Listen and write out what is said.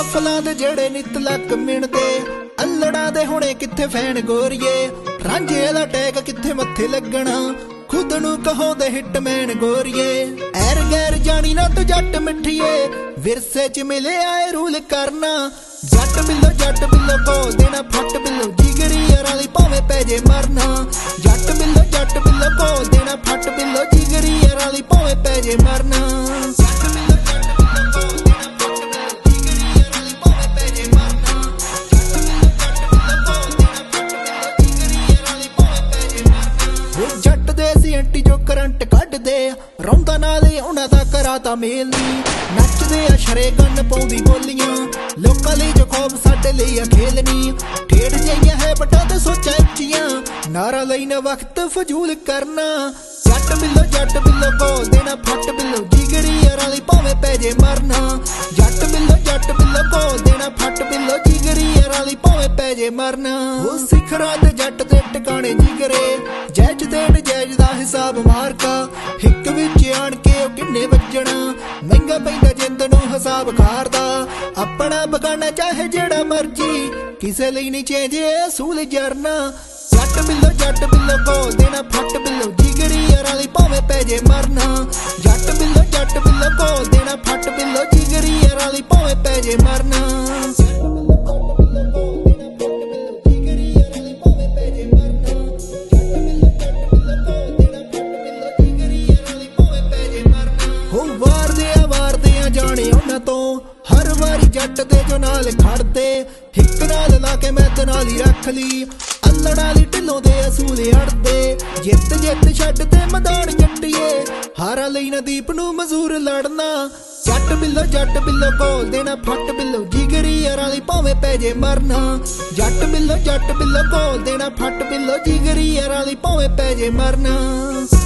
ਕਾਫਲਾਂ ਦੇ ਜਿਹੜੇ ਨਿਤ ਲੱਕ ਮਿਣਦੇ ਅਲੜਾਂ ਦੇ ਹੁਣੇ ਕਿੱਥੇ ਫੈਨ ਗੋਰੀਏ ਰਾਂਝੇ ਦਾ ਟੈਗ ਕਿੱਥੇ ਮੱਥੇ ਲੱਗਣਾ खुद नू कहो दे हिटमैन गोरिए एर गैर जानी ना तू जट मिठिए विरसे च मिले आए रूल करना जट बिल्लो को देना फट बिल्लो जिगरी यारां दी भावें पै जे मरना जट बिल्लो को देना फट बिल्लो जिगरी यारां दी भावें पै जे मरना एंटी जो करंट कढ़ दे रौंदा नाले उन्हां दा कराता मेल नी नचदे आ शरे गन पाउंदी बोलियां लोकां लई जो खौफ साडे लई आ खेल नी ठेड़ जइयां है बटा ते सोचां उच्चियां नारा लई ना वक्त फजूल करना जट बिल्लो को देना फट बिल्लो जिगरी यारां दी भावें पै जे मरना जट बिल्लो को देना फट बिल्लो जिगरी यारां दी भावें पै जे मरना ओ सिखरां ते जट दे टकाणे जिगरे जैज ते नजैज दा हिसाब मारका हिक विच आण के ओ किन्ने वजणा महंगा पैंदा जिंद नूं हिसाब खारदा अपना बगाना चाहे जेड़ा मर्जी किसे लई नहीं चेंजे असूल जरना जट बिल्लो को देना फट बिल्लो जिगरी यारां दी भावें पै जे मरना जट बिल्लो को देना फट बिल्लो जिगरी यारां दी भावें पै जे मरना जाने उन्हां तो हर वारी जट दे जो नाल खड़दे हिक नाल ला के मैं ते नाल ही रख ली अल्लड़ां दी ढिल्लों दे असूल अड़दे जित छड्ड ते मैदान जट्टिए हारा लई ना दीप नूं मजूर लड़ना जट बिल्लो को देना फट बिल्लो जिगरी यारां दी भावें पै जे मरना जट बिल्लो को देना फट बिल्लो जिगरी यारां दी भावें पै जे मरना।